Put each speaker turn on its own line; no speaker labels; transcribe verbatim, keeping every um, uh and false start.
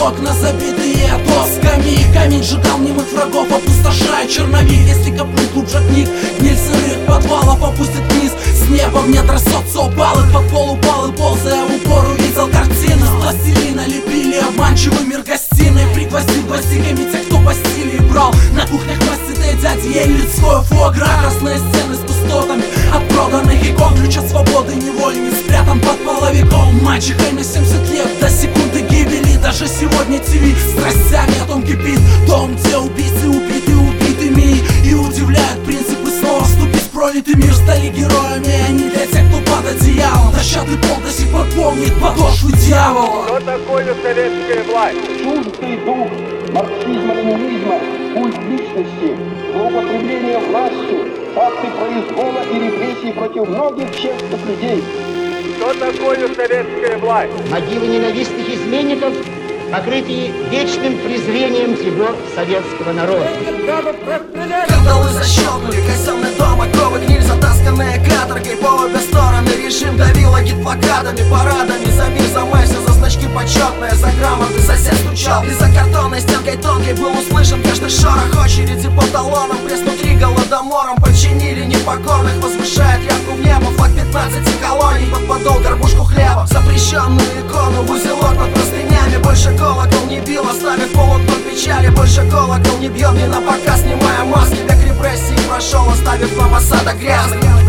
окна, забитые досками. Камень сжигал немых врагов, опустошая черновик. Если копнуть глубже книг, гниль сырых подвалов опустит вниз. С неба мне трясется упал, и под пол упал, и ползая в упор увидел картины. С пластилина лепили обманчивый мир гостиной. Пригвоздил гвоздиками тех, кто постели и брал. На кухнях маститые дяди ели людское фуагра. Красные стены с пустотами от проданных икон. Ключ от свободы невольниц спрятан под половиком. Мачехой на семьдесят лет до секунды гибели. Даже сегодня ТВ страстями о том кипит. Дом, где убийцы убиты убитыми. И удивляют принципы снова вступить в пролитый мир. Стали героями, они для тех, кто под одеялом. Дощатый пол до сих пор помнит подошвы дьявола.
Что такое советская власть?
Чуждый дух марксизма-ленинизма, культ личности, злоупотребление властью, факты произвола и репрессий против многих честных людей.
Что такое советская власть?
Могилы ненавистных изменников, покрытые вечным презрением всего советского народа.
Кандалы защелкнули, казенный дом, оковы, гниль, затасканные каторгой. По обе стороны режим давил агитплакатами, парадами. За мир, за Мэйси, за значки почетные, за грамоты сосед стучал. И за картонной стенкой тонкой был услышан каждый шорох очереди по талонам. Пресс внутри голодомором подчинили непокорных, возвышая тряпку в небо. Флаг пятнадцати колоний под подол горбушку хлеба. Запрещенную икону в узелок под простынями. Больше колокол не бил, оставив полотно печали. Больше колокол не бьет, не на показ, снимая маски. Век репрессий прошел, оставив нам осадок грязных.